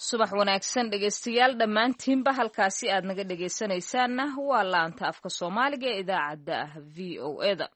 subax wanaagsan dhegaystayaal dhammaantiinba halkaasi aad naga dhegaysanaysaanna waa laanta afka soomaaliga ee idaacadda ah v o eda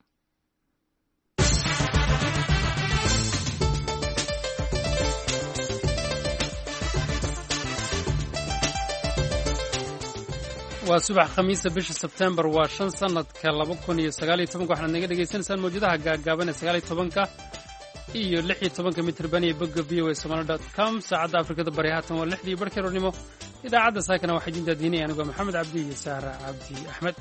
waa subax khamiisa bisha Sebtembar waa 5 sanadka 2019 waxaad naga dhageysanaysaan mawjadaha gaagaaban ee 19 iyo 16 mitir baniya bogga voasomali.com saacadda Afrikada Bari haatan waa 6 barkeeronimo idaacadda saakana waxaa jinta diinay anigu Maxamed Cabdi iyo Saara Cabdi Axmed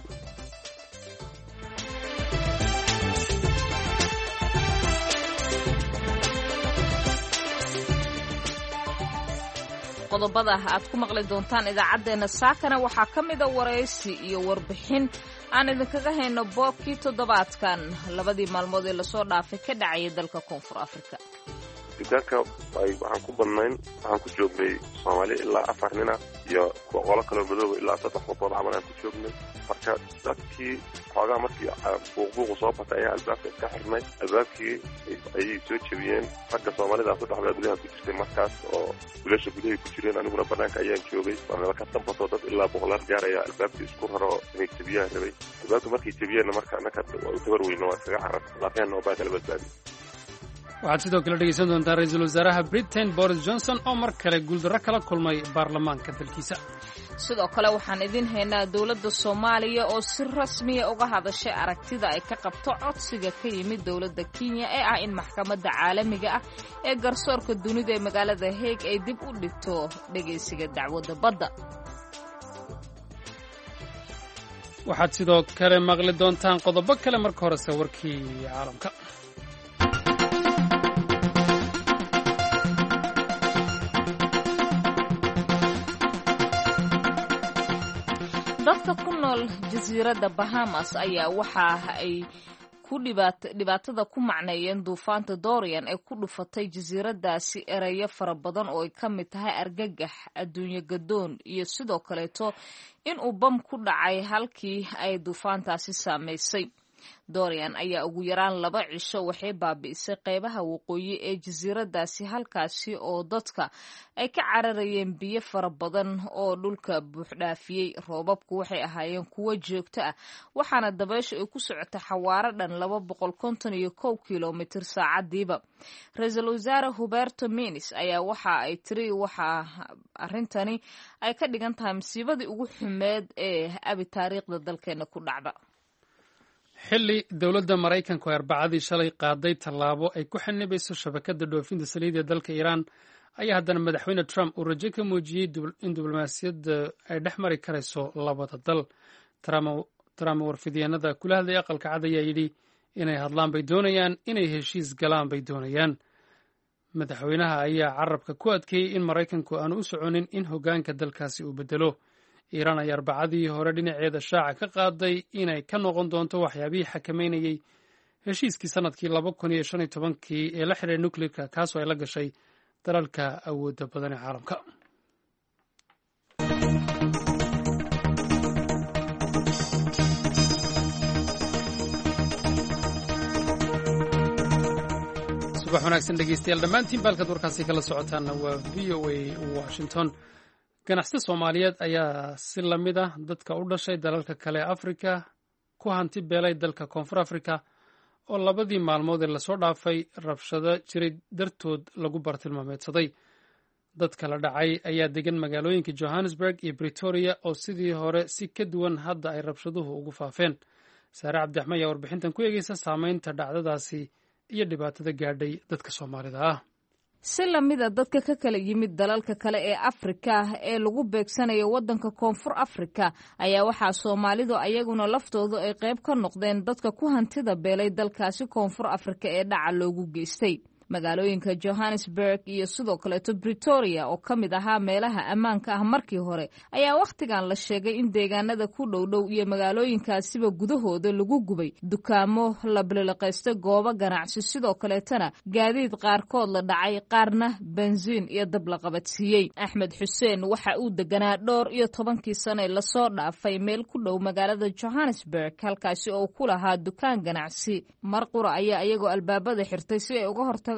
qodobada aad ku maqli doontaan idaacadeena saakana waxaa ka mid ah wareysi iyo warbixin aan idinkaga hayno boobkii toddobaadkan labadii maalmood ee lasoo dhaafay ka dhacayay dalka Koonfur Afrika. Deegaanka waxaan ku badnayn waxaan ku joognay Soomaali ilaa 4 nin iyo qolo kale madow ilaa 3 qofood camal aan ku joognay marka dadkii xoogaa markii buuq soo batay ayaa albaabka ka xirnay albaabkii ay soo jabiyeen ragga Soomaalida ku dhaxlay gudaha ku jirtay markaas oo wiilasha gudaha ku jireen aniguna banaanka ayaan joogay waana ka tambato dad ilaa 100 gaaraya albaabkii isku raro inay jabiyaan rabay albaabka markii jabiyeen marka anaka tabar weyn waa isaga carab laakiin oo baad albaabka waxaad sidoo kale dhegaysan doontaa ra'iisul wasaaraha Britain Boris Johnson oo mar kale guuldarro kala kulmay baarlamaanka dalkiisa. sidoo kale waxaan idin haynaa dawladda Soomaaliya oo si rasmi ah uga hadashay aragtida ay ka qabto codsiga ka yimid dawladda Kenya ee ah in maxkamadda caalamiga ah ee garsoorka dunida ee magaalada Hague ay dib u dhigto dhageysiga dacwadda badda. waxaad sidoo kale maqli doontaan qodobo kale marka hore warkii caalamka. dadka ku nool jasiiradda Bahamas ayaa waxa ay ku dhibaatada ku macneeyeen duufaanta Dorian ee ku dhufatay jasiiraddaasi erayo fara badan oo ay ka mid tahay argagax adduunyo gadoon iyo sidoo kaleeto in uu bam ku dhacay halkii ay duufaantaasi saameysay. Dorian ayaa ugu yaraan 2 cisho waxay baabi'isay qaybaha waqooyi ee jasiiraddaasi halkaasi oo dadka ay ka cararayeen biyo fara badan oo dhulka buuxdhaafiyey. roobabku waxay ahaayeen kuwo joogto ah waxaana dabayshu ay ku socotay xawaaro dhan 251 kilomitir saacadiiba. ra'iisul wasaare Huberto Menes ayaa waxa ay tiri waxa arrintani ay ka dhigan tahay masiibadii ugu xumeed ee abi taariikhda dalkeena ku dhacda. xilli dawladda Mareykanku ay Arbacadii shalay qaaday tallaabo ay ku xanibayso shabakadda dhoofinta saliidda dalka Iran ayaa haddana madaxweyne Trump uu rajo ka muujiyey in diblomaasiyadda ay dhex mari karayso labada dal. Trump warfidyaanada kula hadlay aqalka cad ayaa yidhi inay hadlaan bay doonayaan inay heshiis galaan bay doonayaan. madaxweynaha ayaa carabka ku adkeeyey in Mareykanku aanu u soconin in hoggaanka dalkaasi uu bedelo. Iiraan ayaa Arbacadii hore dhinaceeda shaaca ka qaaday inay ka noqon doonto waxyaabihii xakameynayay heshiiskii sanadkii 2015 ee la xiriiray nuclearka kaasoo ay la gashay dalalka awoodda badan ee caalamka. subax wanaagsan dhegeystayaal dhammaantiin baalkaad warkaasi kala socotaana waa VOA Washington. ganacsiyada Soomaaliyeed ayaa si la mid ah dadka u dhashay dalalka kale Afrika ku hanti beelay dalka Koonfur Afrika oo labadii maalmood ee lasoo dhaafay rabshado jiray dartood lagu bartilmaameedsaday. dadka la dhacay ayaa degan magaalooyinka Johannesburg iyo Pretoria oo sidii hore si ka duwan hadda ay rabshaduhu ugu faafeen. Saare Cabdi Axmed ayaa warbixintan ku eegaysa saameynta dhacdadaasi iyo dhibaatada gaadhay dadka Soomaalida ah. si lamida dadka ka kala yimid dalalka kale ee Afrika ee lagu beegsanayo wadanka Koonfur Afrika ayaa waxaa Soomaalidu ayaguna laftoodu ay qayb ka noqdeen dadka ku hantida beelay dalkaasi Koonfur Afrika ee dhaca loogu geystay. magaalooyinka Johannesburg iyo sidoo kaleeto Pretoria oo ka mid ahaa meelaha ammaanka ah markii hore ayaa wakhtigan la sheegay in deegaanada ku dhow iyo magaalooyinkaasiba gudahooda lagu gubay dukaamo la bilaqaystay goobo ganacsi sidoo kaleetana gaadiid qaarkood la dhacay qaarna benziin iyo dab la qabadsiiyey. Axmed Xuseen waxa uu deganaa 12 sano la soo dhaafay meel ku dhow magaalada Johannesburg halkaasi oo ku lahaa dukaan ganacsi. Marqura ayaa iyagoo albaabada xirtay si ay uga hortagaan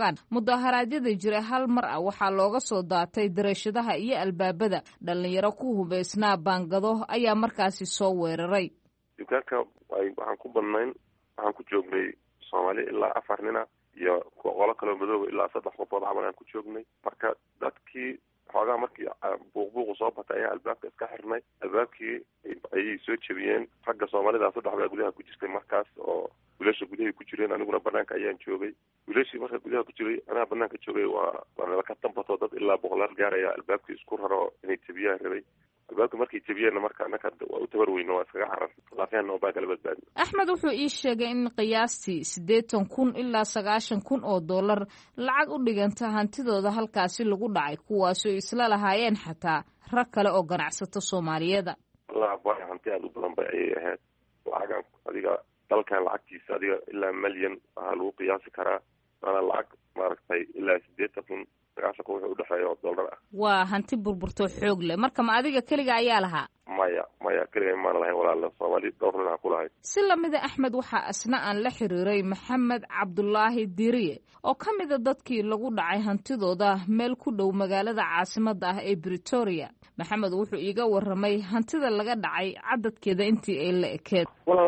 tagaan mudaharaadyada jira hal mar ah waxaa looga soo daatay dariishadaha iyo albaabada dhalinyaro ku hubaysnaa baangado ayaa markaasi soo weeraray. dukaanka waxaan ku badnayn, waxaan ku joognay Soomaali ilaa 4 nina iyo qolo kale madooba ilaa 3 qofood camal aan ku joognay. marka dadkii xoogaa markii buuqbuuqu soo batay ayaa albaabka iska xirnay. albaabkii ayay soo jebiyeen. ragga Soomaalida 3 baa gudaha ku jirtay markaas oo wiilasha gudaha ku jireen, aniguna banaanka ayaan joogay. wiilashii marka gudaha ku jiray anaa banaanka joogay waa ka tambato dad ilaa 100 gaaraya albaabkii isku raro inay jebiyaan rabay. albaabka markay jebiyeen marka anaka waa u tabar weyno waa iskaga carar laafeen oo baa kala badbaadin. Axmed wuxuu ii sheegay in qiyaastii 80,000 ilaa 90,000 oo dollar lacag u dhiganta hantidooda halkaasi lagu dhacay, kuwaasoo isla lahaayeen xataa rag kale oo ganacsato Soomaaliyeeda. wallahi hanti aad u badan bay ayay ahayd. lacagan adiga dalkan lacagtiisa adiga ilaa milyan waxaa lagu qiyaasi karaa. waana lacag maaragtay ilaa 80,000 wuxuu u dhexeeya dollar ah. waa hanti burburto xoog leh. marka ma adiga keliga ayaa lahaa? maya keliga maana lahayn walaala, Soomaali dhowr nin ku lahayd. si lamida Axmed waxaa asna aan la xiriiray Maxamed Cabdulaahi Diriye oo ka mid a dadkii lagu dhacay hantidooda meel ku dhow magaalada caasimadda ah ee Pretoria. Maxamed wuxuu iiga warramay hantida laga dhacay cadadkeeda intii ay la ekeed.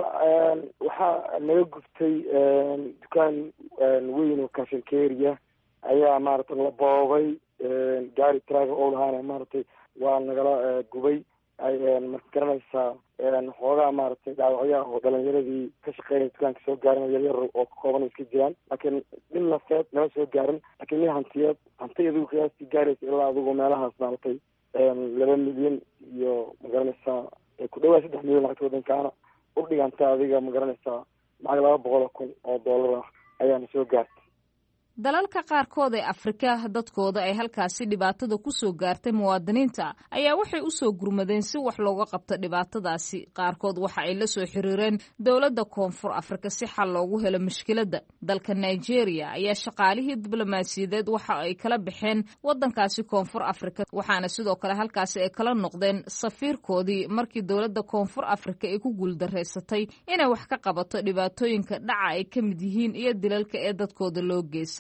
waxaa naga guftay dukaan weyn oo kashankeeriya ayaa maaragtay la boobay. gaari traga oo lahaana maaragtay waa nagala gubay. marka garanaysaa xoogaa maaragtay dhaawacyaha oo dhalinyaradii ka shaqeynaya dukaanka soo gaarin yaryar oo ka kooban iska jiraan, laakiin nin nafeed nama soo gaarin. laakiin nin hanti adigu qiyaastii gaaraysa ilaa adigu meelahaas maaragtay 2 milyan iyo magaranaysaa ku dhawaad 3 milyan lacagta wadankaana u dhiganta adiga magaranaysaa lacag 200,000 oo dollar ah ayaana soo gaartay. dalalka qaarkood ee Afrika dadkooda ay halkaasi dhibaatada ku soo gaartay muwaadiniinta ayaa waxay u soo gurmadeen si wax looga qabto dhibaatadaasi. qaarkood waxa ay la soo xiriireen dowladda Koonfur Afrika si xal loogu helo mushkiladda. dalka Nigeria ayaa shaqaalihii diblomaasiyadeed waxa ay kala baxeen wadankaasi Koonfur Afrika, waxaana sidoo kale halkaasi ay kala noqdeen safiirkoodii markii dowladda Koonfur Afrika ay ku guuldareysatay inay wax ka qabato dhibaatooyinka dhaca ay ka mid yihiin iyo dilalka ee dadkooda loo geysan.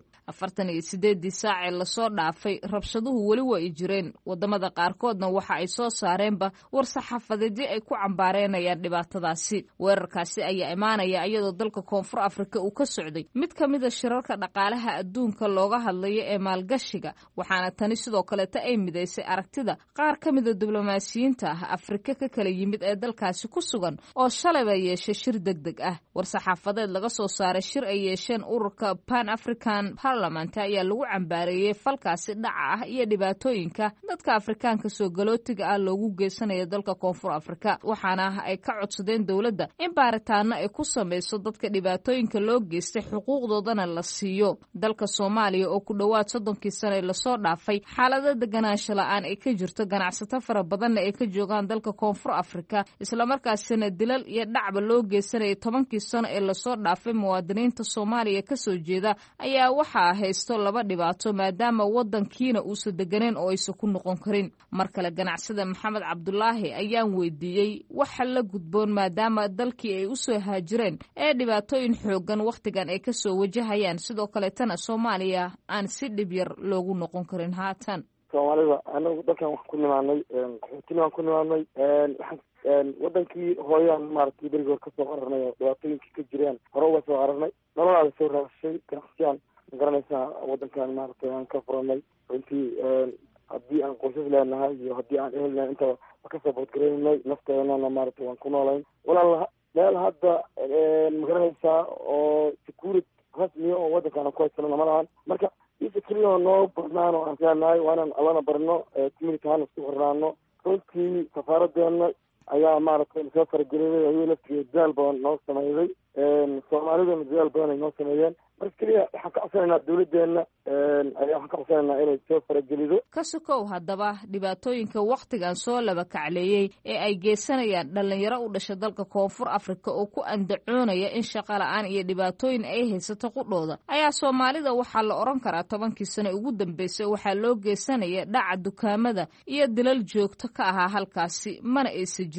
48 saac ee lasoo dhaafay rabshaduhu weli waa ay jireen. wadamada qaarkoodna waxa ay soo saareenba war-saxaafadeedyo ay ku cambaareenayaan dhibaatadaasi. weerarkaasi ayaa imaanaya iyadoo dalka Koonfur Afrika uu ka socday mid ka mid a shirarka dhaqaalaha adduunka looga hadlayo ee maalgashiga, waxaana tani sidoo kaleeta ay midaysay aragtida qaar ka mid a diblomaasiyiinta Afrika ka kala yimid ee dalkaasi ku sugan oo shalayba yeeshay shir degdeg ah. war-saxaafadeed laga soo saaray shir ay yeesheen ururka Pan African Parliament ayaa lagu cambaareeyay falkaasi dhaca ah iyo dhibaatooyinka dadka Afrikaanka soo galootiga ah loogu geysanayo dalka Koonfur Afrika, waxaana ay ka codsadeen dowladda in baaritaano ay ku sameyso dadka dhibaatooyinka loo geystay xuquuqdoodana la siiyo. dalka Soomaaliya oo ku dhawaad 30 sano lasoo dhaafay xaalada deganaansho la'aan ay ka jirto, ganacsato fara badanna ay ka joogaan dalka Koonfur Afrika, isla markaasina dilal iyo dhacba loo geysanayo 10 sano ee lasoo dhaafay muwaadiniinta Soomaaliya ka soo jeeda ayaa waxaa haysto 2 dhibaato maadaama wadankiina uusan deganeen oo aysan ku noqon karin. mar kale ganacsada Maxamed Cabdulaahi ayaan weydiiyey waxa la gudboon maadaama dalkii ay u soo haajireen ee dhibaatooyin xoogan waqtigan ay ka soo wajahayaan, sidoo kale tan Soomaaliya aan si dhib yar loogu noqon karin haatan. Soomaalida anagu dalkan wax ku nimaanay qaxootinimo ku nimaanay wadankii hooyaan maaragtay berigood ka soo qararnay oo dhibaatooyinkii ka jireen hore uga soo qararnay. nololaada soo raashay ganacsiyaan magaranaysaa wadankan maaragtay aan ka furanay. runtii haddii aan qoysas leenahay iyo haddii aan ehel leenahay intaba waa kasoo boodgareynay. nafteenana maaragtay waan ku noolayn. walaal meel hadda magaranaysaa oo security rasmiya oo wadankan ku haysanana ma lahan. marka isa keliya noo badnaan oo aan leenahay waa inaan allana barno, community ahaan isku xirnaano. runtii safaaradeena ayaa maaragtay soo farageliyay ayuu laftigeeda dadaal badan noo sameeyay. Soomaalidana dadaal badan ay noo sameeyeen. marka keliya waxaan ka codsanaynaa dowladdeena waxaan ka codsanaynaa inay soo faragelido. ka sokow haddaba dhibaatooyinka wakhtigan soo laba kacleeyey ee ay geysanayaan dhalinyaro u dhasha dalka Koonfur Afrika oo ku andacoonaya in shaqo la'aan iyo dhibaatooyin ay haysato qudhooda ayaa Soomaalida waxaa la oran karaa 10 sano ugu dambeysay waxaa loo geysanaya dhaca dukaamada iyo dilal joogto ka ahaa halkaasi, mana aysan jirin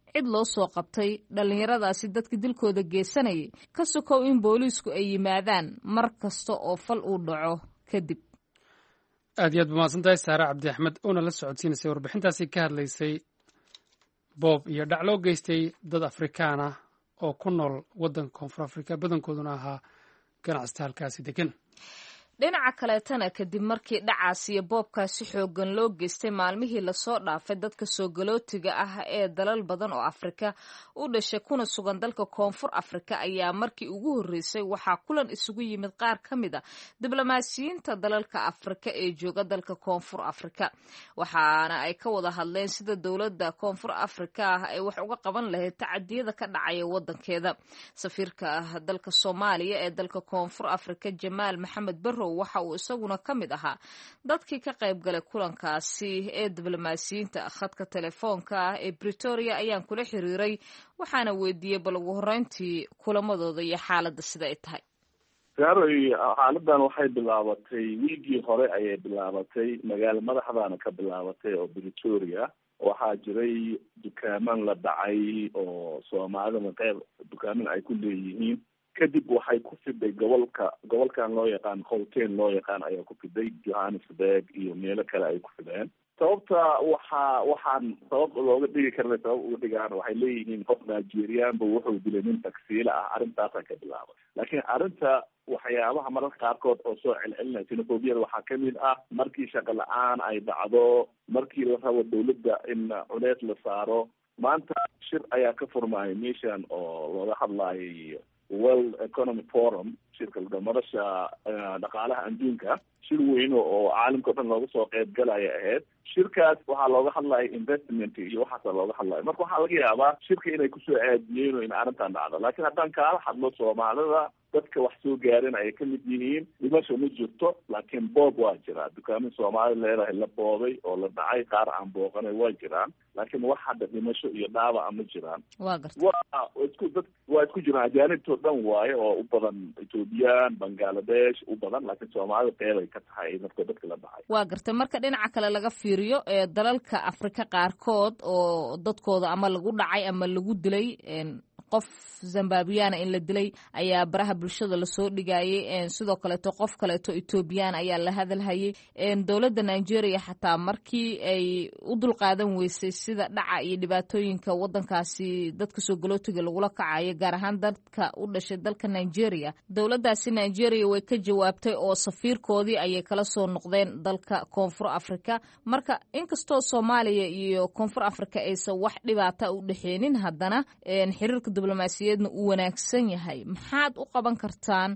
cid loo soo qabtay dhallinyaradaasi dadka dilkooda geysanayay ka sokow in booliisku ay yimaadaan mar kasta oo fal uu dhaco kadib. aad iyo aad bumaasan tahay saare cabdi axmed oona la socodsiinaysay warbixintaasi ka hadlaysay boob iyo dhac loo geystay dad afrikaan ah oo ku nool waddanka koonfur afrika badankooduna ahaa ganacsata halkaasi degan. dhinaca kaleetana kadib markii dhacaas iyo boobkaasi xoogan loo geystay maalmihii lasoo dhaafay dadka soo galootiga ah ee dalal badan oo afrika u dhashay kuna sugan dalka koonfur afrika ayaa markii ugu horreysay waxaa kulan isugu yimid qaar ka mid a diblomaasiyiinta dalalka afrika ee jooga dalka koonfur afrika waxaana ay ka wada hadleen sida dowladda koonfur afrika ah ay wax uga qaban lahayd tacadiyada ka dhacaya wadankeeda. safiirka dalka soomaaliya ee dalka koonfur afrika jamaal maxamed barrow waxa uu isaguna ka mid ahaa dadkii ka qayb galay kulankaasi ee diblomaasiyiinta. khadka telefoonka ah ee Pretoria ayaan kula xiriiray waxaana weydiiyey bal ugu horreyntii kulamadooda iyo xaaladda sida ay tahay. xaaladan waxay bilaabatay wiigii hore ayay bilaabatay magaalo madaxdaana ka bilaabatay oo Pretoria. waxaa jiray dukaaman la dhacay oo soomaalida qayb dukaaman ay ku leeyihiin. kadib waxay ku fiday gobolkan loo yaqaan Gauteng loo yaqaan ayaa ku fiday Johannesburg iyo meelo kale ay ku fideen. sababta waxaan sabab looga dhigi karnay sabab uga dhigaan waxay leeyihiin qof Nigerian wuxuu dilay nin taksiila ah. arrintaasa ka bilaabay laakiin arrinta waxyaabaha mararka qaarkood oo soo celcelinaya xenophobiyada waxaa kamid ah markii shaqo la-aan ay dhacdo, markii la rabo dawladda in culeys la saaro. maanta shir ayaa ka furmaayay meeshan oo looga hadlayay World Economic Forum, shirka madasha dhaqaalaha adduunka, shir weyn oo caalamka o dhan looga soo qayb galaya ahayd. shirkaas waxaa looga hadlaya investment iyo waxaasa looga hadlaya. marka waxaa laga yaabaa shirka inay kusoo aadiyeen oo in arrintan dhacdo. laakiin haddaan kaala hadlo soomaalida dadka wax soo gaaren ayay kamid yihiin. dhimasho ma jirto laakiin boob waa jiraa. dukaamin soomaalida leedahay la boobay oo la dhacay, qaar aan booqanay waa jiraan. laakiin wax hadda dhimasho iyo dhaawaca ma jiraan. waa isku jiraan ajaanibtoo dhan waaye oo u badan ethoobiyan, bangladesh u badan, laakiin soomaalida qeybay ka tahay marka dadka la dhacay. waa gartay. marka dhinaca kale laga fiiriyo ee dalalka afrika qaarkood oo dadkooda ama lagu dhacay ama lagu dilay, qof Zimbabweana in la dilay ayaa baraha bulshada lasoo dhigayay. sidoo kaleeto qof kaleeto Ethiopian ayaa la hadalhayay. dowladda Nigeria xataa markii ay u dulqaadan weysay sida dhaca iyo dhibaatooyinka wadankaasi dadka soo galootiga lagula kacayo, gaar ahaan dadka u dhashay dalka Nigeria, dowladdaasi Nigeria way ka jawaabtay oo safiirkoodii ayay kala soo noqdeen dalka koonfur afrika. marka inkastoo Soomaaliya iyo koonfur afrika aysan wax dhibaata u dhexeenin, haddana xiriirka diblomaasiyadeedna uu wanaagsan yahay. maxaad u qaban kartaan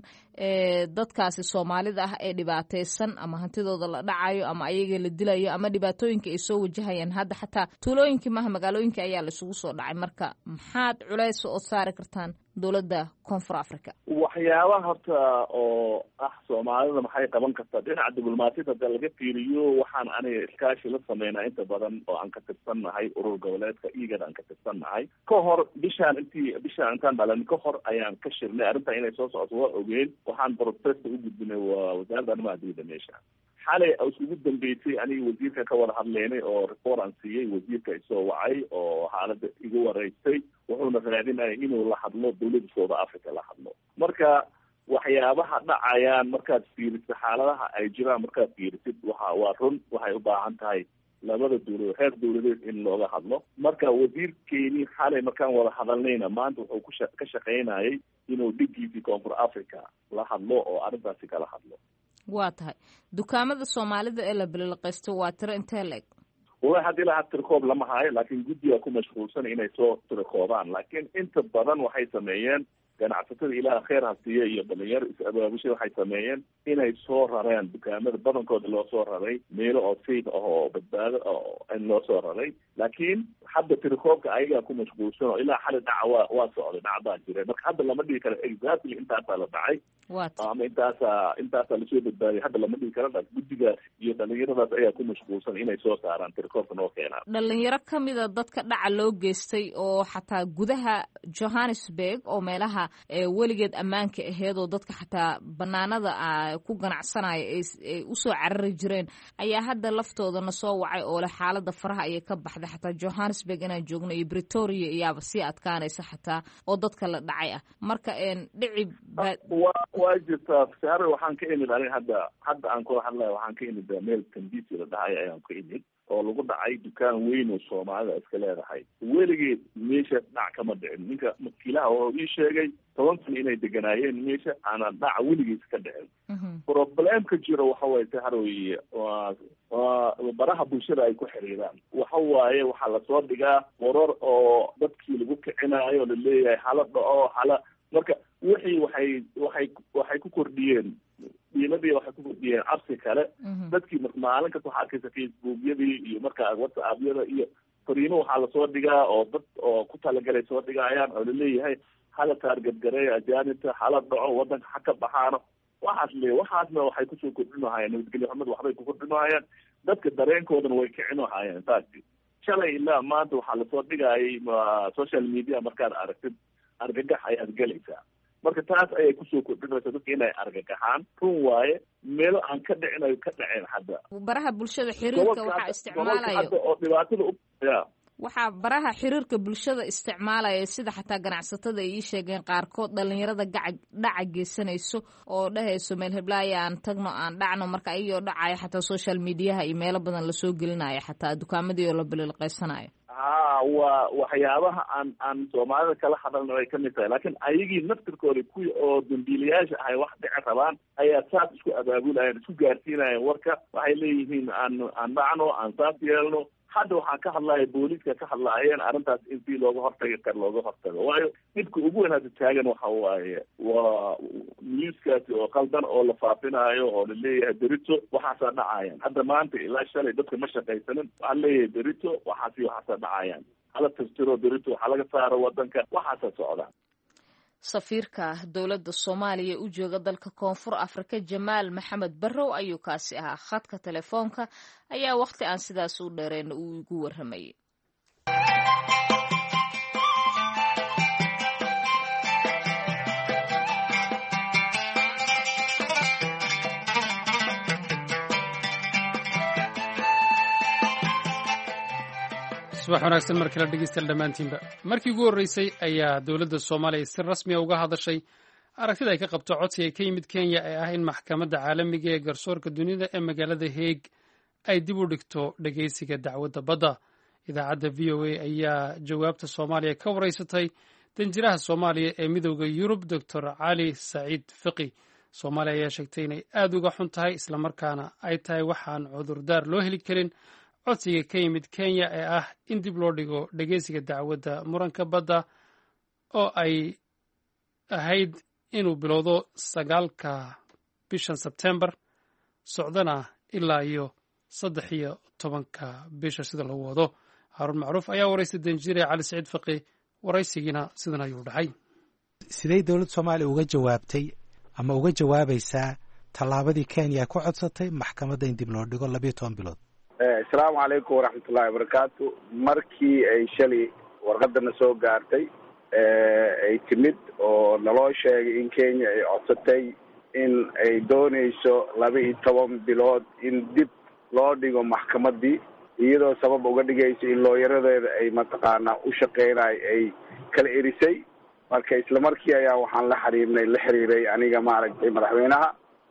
dadkaasi Soomaalida ah ee dhibaataysan ama hantidooda la dhacayo ama ayaga la dilayo ama dhibaatooyinka ay soo wajahayaan? hadda xataa tuulooyinkii maaha magaalooyinka ayaa laisugu soo dhacay. marka maxaad culays oo saari kartaan dowladda koonfur afrika? waxyaabaha horta oo soomaalida maxay qaban kartaa dhinaca diblomaasiyadda hadda laga fiiriyo, waxaan aniga iskaashi la sameynaa inta badan oo aan ka tirsannahay urur goboleedka IGAD aan ka tirsannahay. ka hor bishaan intaan dhalan ka hor ayaan ka shirnay arrintan inay soo socoto waa ogeen. waxaan protesta u gudbinay waa wasaaradda arrimaha dibadda meesha. xalay isugu dambeysay aniga wasiirka ka wada hadleynay oo report aan siiyey. wasiirka isoo wacay oo xaaladda iga wareystay, wuxuuna raadinaya inuu la hadlo dawladda South Africa la hadlo. marka waxyaabaha dhacayaan markaad fiirisid, xaaladaha ay jiraan markaad fiirisid, waa run waxay u baahan tahay labada dawladood, heer dawladeed in looga hadlo. marka wasiirkeenii xalay markaan wada hadalnayna maanta wuxuu ka shaqaynayay inuu dhigiisii koonfur africa la hadlo oo arrintaasi kala hadlo. waa tahay. dukaamada Soomaalida ee la bililqaysto waa tiro intee leeg? wallahi hadda ilaa tirikoob lama hayo, laakiin guddiga ku mashquulsan inay soo tirikoobaan. laakiin inta badan waxay sameeyeen ganacsatada ilaah kheer ha siiye iyo dhalinyaro is-abaabusha waxay sameeyeen inay soo rareen dukaamada badankooda loo soo raray meelo oo safe ah oo badbaado in loo soo raray. laakiin hadda tirikoobka ayagaa ku mashquulsan oo ilaa xali dhaca waa socday, dhacdaa jire. marka hadda lama dhigi karo exactly intaasaa la dhacay ama intaasaa lasoo badbaadiyay. hadda lama dhigi karo. guddigaas iyo dhalinyaradaas ayaa ku mashquulsan inay soo saaraan tirikoobka noo keenaan. dhalinyaro kamida dadka dhaca loo geystay oo xataa gudaha Johannesburg oo meelaha weligeed ammaanka aheed oo dadka xataa banaanada ku ganacsanaya ay usoo carari jireen ayaa hadda laftoodana soo wacay oo leh xaalada faraha ayay ka baxday. xataa Johannesburg johannesburg inaan joogno iyo pretoria iyaaba sii adkaanaysa xataa oo dadka la dhacay ah marka dhici waa jirtaa sahre waxaan ka imid aniga hadda aan kula hadlayo waxaan ka imid meel tambisi la dhahay ayaan ka imid oo lagu dhacay dukaan weyn oo soomaalida iska leedahay weligeed meesha dhac kama dhicin ninka makiilaha oo ii sheegay 10 sano inay deganaayeen meesha aanan dhac weligiis ka dhicin problemka jiro waxa waaye sahroy waa baraha bulshada ay ku xiriiraan waxa waaye waxaa lasoo dhigaa warar oo dadkii lagu kicinaayo laleeyahay hala dhaco hala marka wixii waxay ku kordhiyeen diimadii waxay ku kordhiyeen cabsi kale dadkii maalin kasta waxaa arkaysa facebookyadii iyo markaa whatsappyada iyo fariimo waxaa lasoo dhigaa oo dad oo ku talagalay soo dhigaayaan oo laleeyahay hala taargadgareeyo ajaanibta hala dhaco wadanka ha ka baxaano waxaasna waxay kusoo kordhinahayaan nabadgelyo xumad waxbay ku kordhinahayaan dadka dareenkoodana way kicinahayaan taasi shalay ilaa maanta waxaa lasoo dhigaayay social media markaad aragtid argagax ayaad gelaysaa marka taas ayay kusoo kordhinaysa dadka inay argagaxaan run waaye meelo aan ka dhicin ay ka dhaceen hadda baraha bulshada xiriirka waxaa isticmaalayo oo dhibaatada waxaa baraha xiriirka bulshada isticmaalaya sida xataa ganacsatada ay ii sheegeen qaarkood dhalinyarada dhaca geysanayso oo dhahayso meel heblaaya aan tagno aan dhacno marka ayagoo dhacaya xataa social mediaha iyo meelo badan lasoo gelinayo xataa dukaamadii oo la bililqaysanayo waa waxyaabaha aan soomaalida kala hadalna ay kamid tahay laakiin ayagii naftirkooda kuwii oo dambiilayaasha ahay wax dhici rabaan ayaa saas isku abaabulayaan isku gaarsiinayaan warka waxay leeyihiin aan dhacno aan saas yeelno hadda waxaan ka hadlaya booliiska ka hadlaayeen arrintaas in si looga hortagi karo looga hortago waayo dhibka ugu weyn hadda taagan waxa waaye waa newskaasi oo qaldan oo la faafinaayo oo laleeyahay berito waxaasaa dhacayaan hadda maanta ilaa shalay dadka ma shaqaysanin waxaa leeyahay berito waxaasaa dhacayaan hala tirtiro berito waxaa laga saaro wadanka waxaasaa socdaan safiirka dowladda soomaaliya u jooga dalka koonfur afrika jamaal maxamed barrow ayuu kaasi ahaa khadka telefoonka ayaa wakhti aan sidaas u dheereen uu igu warramayay subax wanaagsan mar kale dhegeystayaal dhammaantiinba markii ugu horreysay ayaa dowladda soomaaliya si rasmiya uga hadashay aragtida ay ka qabto codsi ay ka yimid kenya ee ah in maxkamadda caalamiga ee garsoorka dunida ee magaalada heeg ay dib u dhigto dhegeysiga dacwadda badda idaacadda v o a ayaa jawaabta soomaaliya ka wareysatay danjiraha soomaaliya ee midooda yurub doctor cali saciid fiqi soomaaliya ayaa sheegtay inay aad uga xun tahay islamarkaana ay tahay waxaan cudurdaar loo heli karin codsiga ka yimid kenya ee ah in dib loo dhigo dhegeysiga dacwadda muranka badda oo ay ahayd inuu bilowdo 9 bishan sebtembar socdana ilaa iyo 13 bisha sida lagu wado haruun macruuf ayaa waraystay danjire cali saciid faqi waraysigiina sidan ayuu dhahay siday dowladda soomaaliya uga jawaabtay ama uga jawaabaysaa tallaabadii kenya ku codsatay maxkamadda in dib loo dhigo 12 bilood asalaamu calaykum waraxmatullahi wabarakaatu markii ay shalay warqadana soo gaartay ay timid oo naloo sheegay in kenya ay codsatay in ay doonayso 12 bilood in dib loo dhigo maxkamaddii iyadoo sabab uga dhigayso in looyaradeeda ay mataqaanaa u shaqeynayo ay kala erisay marka isla markii ayaa waxaan la xiriiray aniga maaragtay madaxweynaha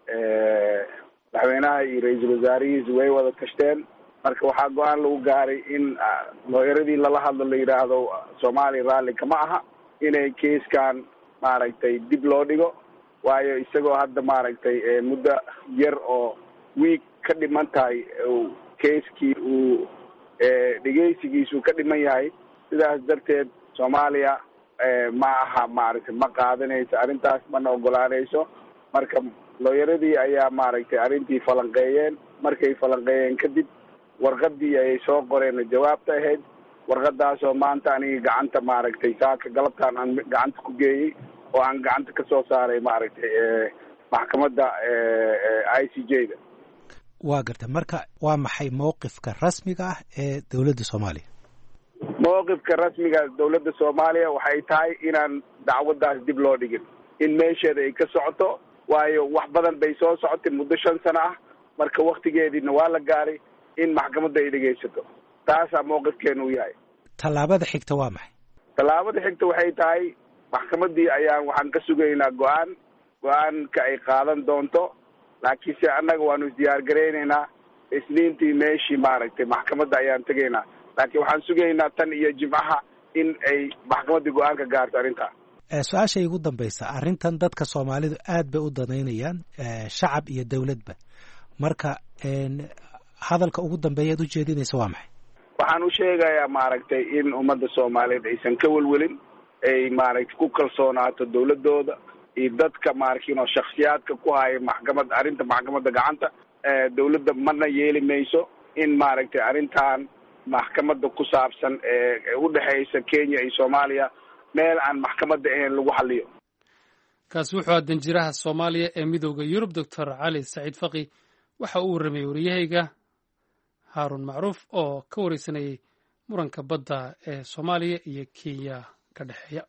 iyo ra-iisul wasaarihiisu way wada tashteen marka waxaa go-aan lagu gaaray in looyaradii lala hadlo la yidhaahdo soomaaliya raalli kama aha inay keiskan maaragtay dib loo dhigo waayo isagoo hadda maaragtay muddo yar oo wiig ka dhiman tahay keiskii uu dhegeysigiisu ka dhiman yahay sidaas darteed soomaaliya ma aha maaragtay ma qaadanayso arrintaas mana ogolaanayso marka looyaradii ayaa maaragtay arrintii falanqeeyeen markay falanqeeyeen kadib warqadii ayay soo qoreen jawaabta ahayd warqadaasoo maanta aniga gacanta maaragtay saaka galabtaan aan gacanta ku geeyey oo aan gacanta ka soo saaray maaragtay maxkamadda I C J da waa garta marka waa maxay mowqifka rasmiga ah ee dowladda soomaaliya mowqifka rasmiga dowladda soomaaliya waxay tahay inaan dacwaddaas dib loo dhigin in meesheeda ay ka socoto waayo wax badan bay soo socotay muddo 5 sano ah marka waktigeediina waa la gaaray in maxkamadda ay dhegaysato taasaa mowqifkeenu u yahay tallaabada xigta waa maxay? tallaabada xigta waxay tahay maxkamadii waxaan ka sugaynaa go-aanka ay qaadan doonto, laakiinse annaga waanu isdiyaar garaynaynaa. isniintii meeshii maaragtay maxkamadda ayaan tegaynaa, laakiin waxaan sugaynaa tan iyo jimcaha in ay maxkamaddii go-aanka gaarto arrintaa. su-aasha igu dambaysa, arrintan dadka soomaalidu aad bay u danaynayaan, shacab iyo dawladba. marka hadalka ugu dambeeyaad u jeedinaysa waa maxay? waxaan u sheegayaa maaragtay in ummadda soomaaliyeed aysan ka welwelin, ay maaragtay ku kalsoonaato dawladooda iyo dadka maarkiinoo shaksiyaadka ku haya arrinta maxkamadda gacanta. dawladda mana yeeli mayso in maaragtay arrintan maxkamadda ku saabsan ee u dhexaysa Kenya iyo Soomaaliya meel aan maxkamadda ahayn lagu xalliyo. kaasi wuxuu ahaa danjiraha Soomaaliya ee midowda Yurub Dr. Cali Saciid Faqi. waxa uu warramay wariyahayga Haarun Macruuf oo ka wareysanayay muranka badda ee Soomaaliya iyo Kenya ka dhexeeya.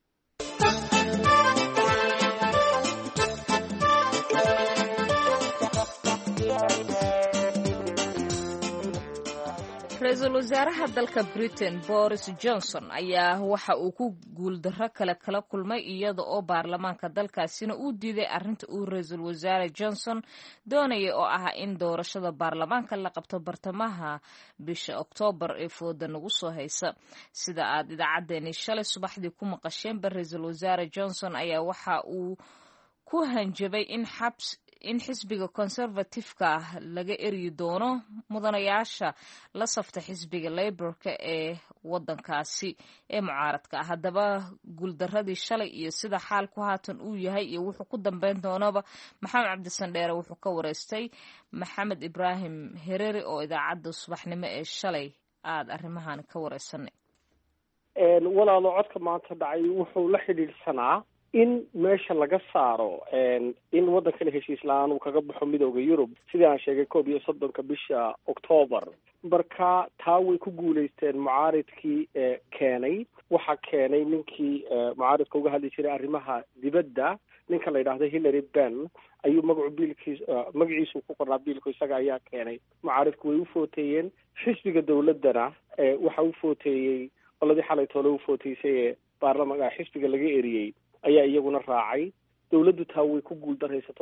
ra-iisul wasaaraha dalka Britain Boris Johnson ayaa waxa uu ku guuldarro kala kulmay iyada oo baarlamaanka dalkaasina uu diiday arrinta uu ra-iisul wasaare Johnson doonayay oo ah in doorashada baarlamaanka la qabto bartamaha bisha Oktoobar ee fooda nagu soo haysa. sida aad idaacadeeni shalay subaxdii ku maqasheen ra-iisul wasaare Johnson ayaa waxa uu ku hanjabay in xisbiga conservative-ka laga eryi doono mudanayaasha la safta xisbiga Labour-ka ee wadankaasi ee mucaaradka ah. haddaba guuldaradii shalay iyo sida xaalku haatan uu yahay iyo wuxuu ku dambeyn doonaba Maxamed Cabdisandheere wuxuu ka wareystay Maxamed Ibrahim Hereri oo idaacadda subaxnimo ee shalay aad arrimahan ka wareysanay. walaalo codka maanta dhacay wuxuu la xidhiidhsanaa in meesha laga saaro in waddankana heshiis la-aan uu kaga baxo midowda Yurub sidii aan sheegay 31 bisha Oktoobar. marka taa way ku guulaysteen mucaaridkii keenay. waxaa keenay ninkii mucaaridka uga hadli jiray arrimaha dibadda, ninka la yidhaahdo Hillary Benn ayuu magaciisu ku qornaa biilku, isaga ayaa keenay. mucaaridku way u footeeyeen. xisbiga dawladdana waxa u footeeyey qoladii xalay toole u footeysay ee baarlamaanka xisbiga laga eriyey ayaa iyaguna raacay. dawladdu taa way ku guuldaraysato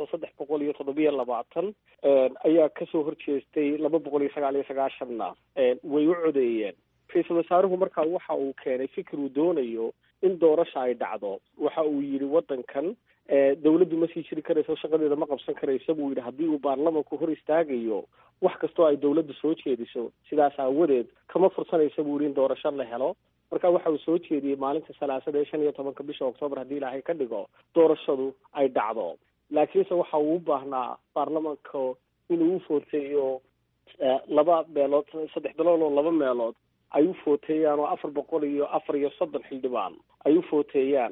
327 ayaa kasoo horjeestay 299 way u codeeyeen. ra-iisul wasaaruhu markaa waxa uu keenay fikir uu doonayo in doorasha ay dhacdo. waxa uu yidhi waddankan dawladdu ma sii jiri karayso, shaqadeeda ma qabsan karayso buu yidhi haddii uu baarlamanku hor istaagayo wax kastoo ay dawladdu soo jeediso. sidaas aawadeed kama fursanaysa buu yidhi in doorasho la helo. marka waxa uu soo jeediyey maalinta salaasada ee 15 bisha Oktoobar haddii ilaahay ka dhigo doorashadu ay dhacdo. laakiinse waxa uu u baahnaa baarlamanka inuu u footeeyo 2 meelood, 3 bilood oo 2 meelood ay u footeeyaan oo 430 xildhibaan ay u footeeyaan.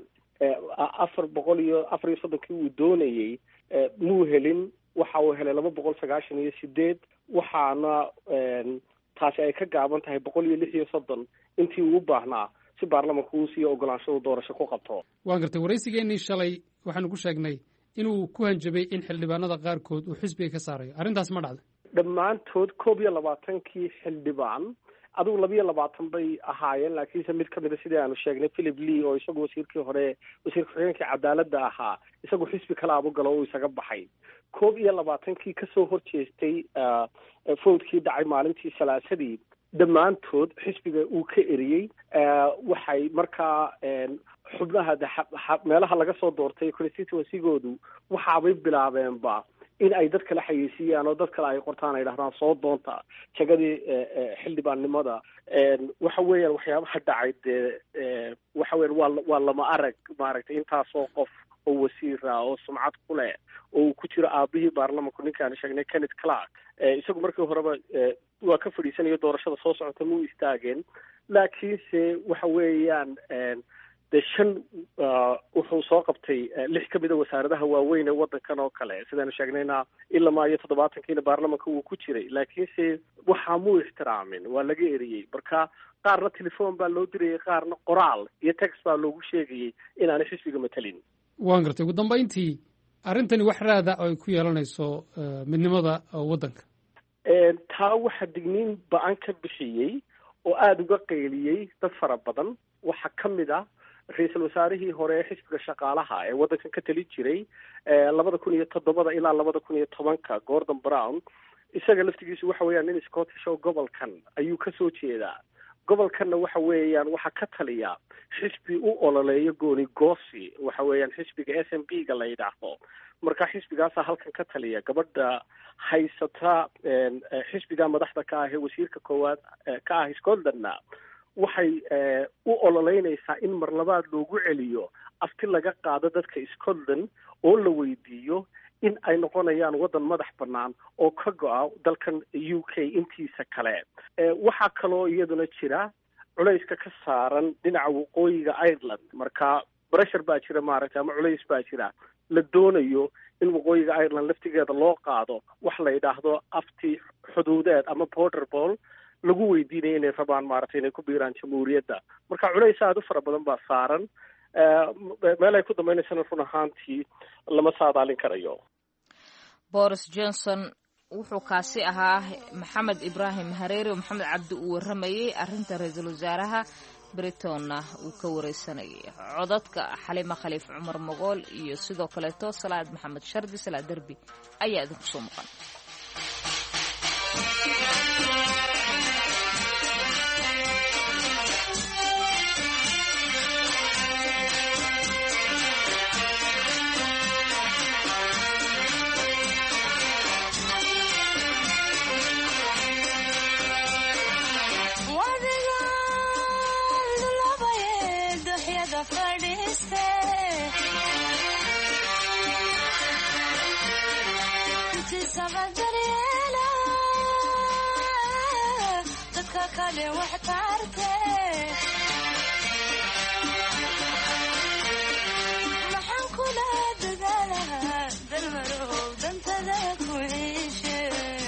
430 uu doonayay muu helin. waxa uu helay 298. waxaana taasi ay ka gaaban tahay 136 intii uu u baahnaa si baarlamanku uu siiyo ogolaansho doorasho ku qabto. waan gartay waraysigeennii shalay waxaanu ku sheegnay inuu ku hanjabay in xildhibaanada qaarkood uu xisbiga ka saarayo. arrintaas ma dhacday? dhammaantood 21 xildhibaan adigu 22 bay ahaayeen, laakiinse mid ka mida sidii aanu sheegnay Philip Lee oo isagu wasiirkii hore wasiirka ku-xigeenka cadaaladda ahaa isagu xisbi kale abu galo oo isaga baxay. 21 kasoo horjeestay foodkii dhacay maalintii salaasadii dhammaantood xisbiga uu ka eriyey. waxay markaa xubnaha meelaha laga soo doortay constituency-goodu waxaabay bilaabeenba in ay dad kala xayeysiiyaan oo dad kale ay qortaan ay dhahdaan soo doonta jagadii xildhibaannimada. waxa weeyaan waxyaabaha dhacay dee waxa weyan waa lama arag maaragtay intaasoo qof oo wasiira oo sumcad ku leh oo uu ku jiro aabihii baarlamanku ninkaan sheegnay Kenneth Clark. isagu markii horeba waa ka fadhiisanayo doorashada soo socota muu istaageen. laakiinse waxa weeyaan de 5 wuxuu soo qabtay 6 ka mid a wasaaradaha waaweyn ee waddankan oo kale sidaanu sheegnayna ilaa iyo 70 baarlamanka uu ku jiray. laakiinse waxaa muu ixtiraamin, waa laga eriyey. marka qaarna telefoon baa loo dirayay, qaarna qoraal iyo text baa loogu sheegayay inaanay xisbiga matalin. waan gartay. ugu dambayntii arrintani wax raada oo ay ku yeelanayso midnimada waddanka? taa waxaa digniin ba-an ka bixiyey oo aada uga qayliyey dad fara badan. waxaa ka mid ah ra-iisul wasaarihii hore ee xisbiga shaqaalaha ee waddankan ka tali jiray 2007 ilaa 2010 Gordon Brown. isaga laftigiisu waxa weeyaan nin Scottish oo gobolkan ayuu kasoo jeedaa. gobolkanna waxa weeyaan waxaa ka taliya xisbi u ololeeyo gooni goosi, waxa weeyaan xisbiga SNP-ga la yidhaahdo. marka xisbigaasa halkan ka taliya. gabadha haysata xisbiga madaxda ka ah ee wasiirka koowaad ka ah Scotlandna waxay u ololeynaysaa in mar labaad loogu celiyo afti laga qaado dadka Scotland oo la weydiiyo in ay noqonayaan waddan madax bannaan oo ka go-a dalkan UK intiisa kale. waxaa kaloo iyaduna jira culayska ka saaran dhinaca waqooyiga Ireland. marka pressure baa jira maaragtay, ama culays baa jira la doonayo in waqooyiga Ireland laftigeeda loo qaado wax la yidhaahdo afti xuduudeed ama border poll lagu weydiinayo inay rabaan maaragtay inay ku biiraan jamhuuriyadda. marka culays aada u fara badan baa saaran. meel ay ku dambaynaysana run ahaantii lama saadaalin karayo. Boris Johnson wuxuu kaasi ahaa Maxamed Ibrahim Hareeri oo Maxamed Cabdi uu waramayay arrinta ra'iisul wasaaraha Britonna uu ka wareysanayay. codadka Xalima Khaliif Cumar Mogool iyo sidoo kale Salaad Maxamed Shardi Salaad Darbi ayaa idinku soo maqan. kale wax taartay maxaan kula dadaalaha dalmarow dantada ku heshe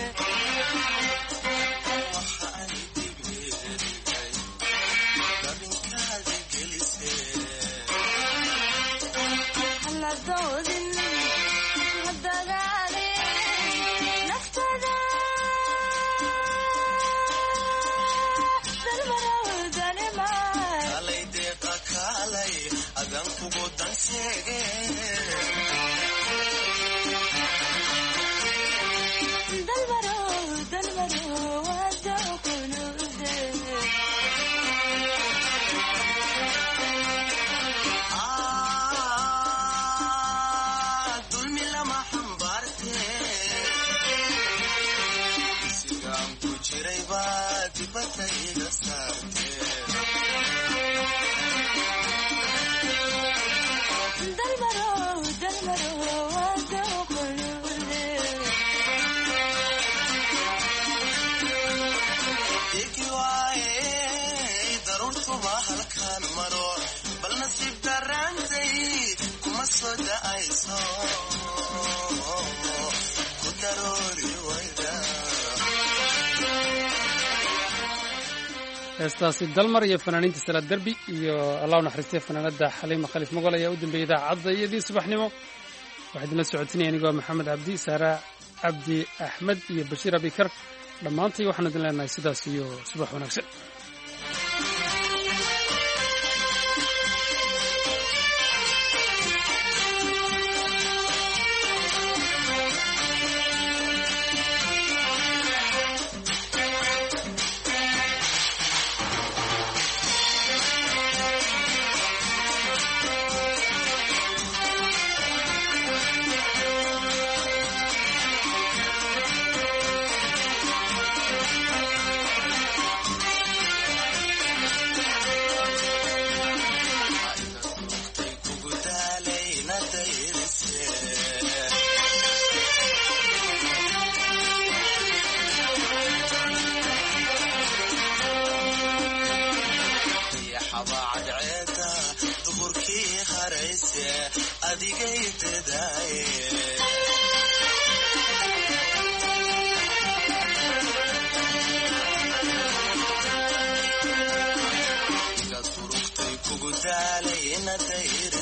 alla doodin dadaali naftada adan kugu danseege dalmaro wada kunude dulmi lama xambaarte sigaan ku jiray baa dibadda iga saarte heestaasi dalmar iyo fanaaniinta Salaad Darbi iyo allah u naxariistay fanaanada Xaliima Khaliif Mogool ayaa u dambeeyay idaacadda iyadii subaxnimo. waxaa idinla socotinaya anigoo Maxamed Cabdi, Saara Cabdi Axmed iyo Bashiir Abikar. dhammaantay waxaan idin leenahay sidaas iyo subax wanaagsan. kugu daalay inad